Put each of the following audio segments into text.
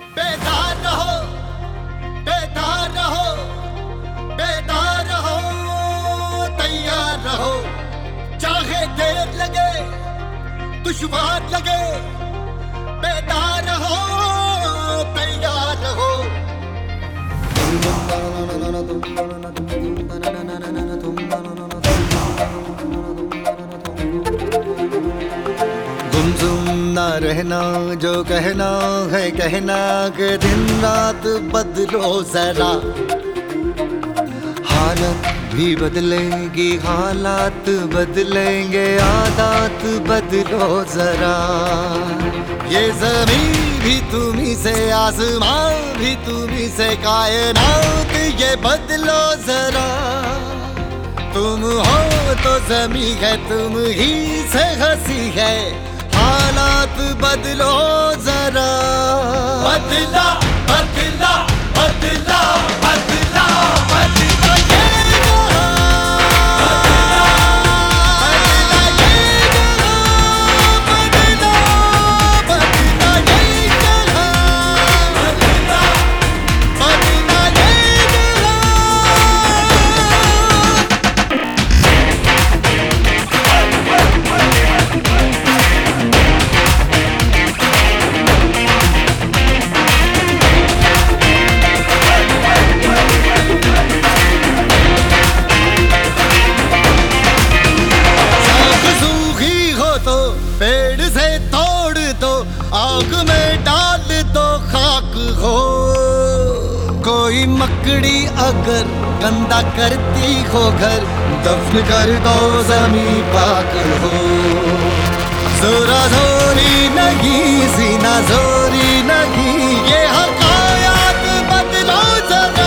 बेदार रहो, बेदार रहो, बेदार रहो, तैयार रहो। चाहे देर लगे, दुश्वार लगे, बेदार रहो, तैयार रहो। गुमसुम ना रहना, जो कहना है कहना, कि दिन रात बदलो जरा। हालत भी बदलेगी, हालात बदलेंगे, आदत बदलो जरा। ये ज़मीन भी तुम्ही से, आसमां भी तुम्ही से, कायनात ये बदलो जरा। तुम हो तो ज़मीं है, तुम ही से हंसी है, हालात बदलो जरा। बदला बदला बदला बदला बदला ये पेड़ से तोड़ दो, आग में डाल दो, खाक हो। कोई मकड़ी अगर गंदा करती हो घर, दफन कर दो, ज़मीं पाक हो। जोरा जोरी नहीं, सीना जोरी नहीं, ये हकायत बदलो जरा।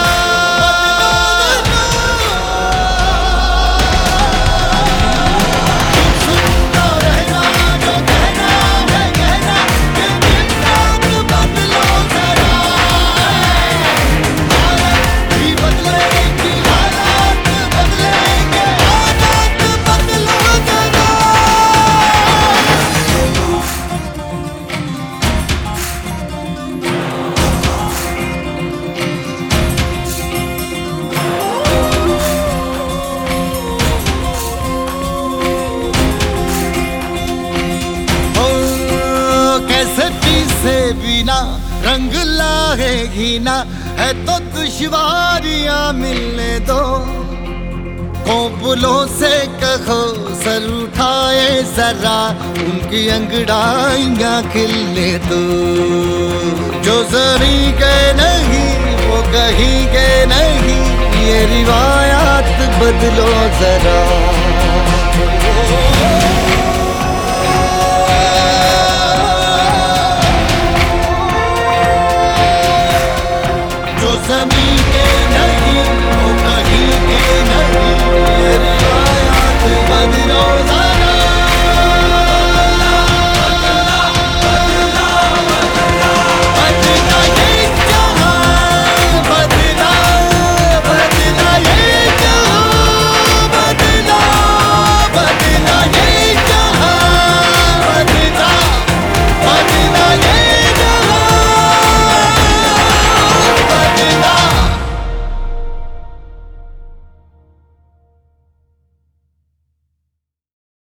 से बिना रंग लाएगी ना, है तो दुश्वारियां मिलने दो। कोपलों से कहो सर उठाए जरा, उनकी अंगड़ाइयां खिलने दो। जो ज़मीं के नहीं वो कहीं के नहीं, ये रिवायात बदलो जरा।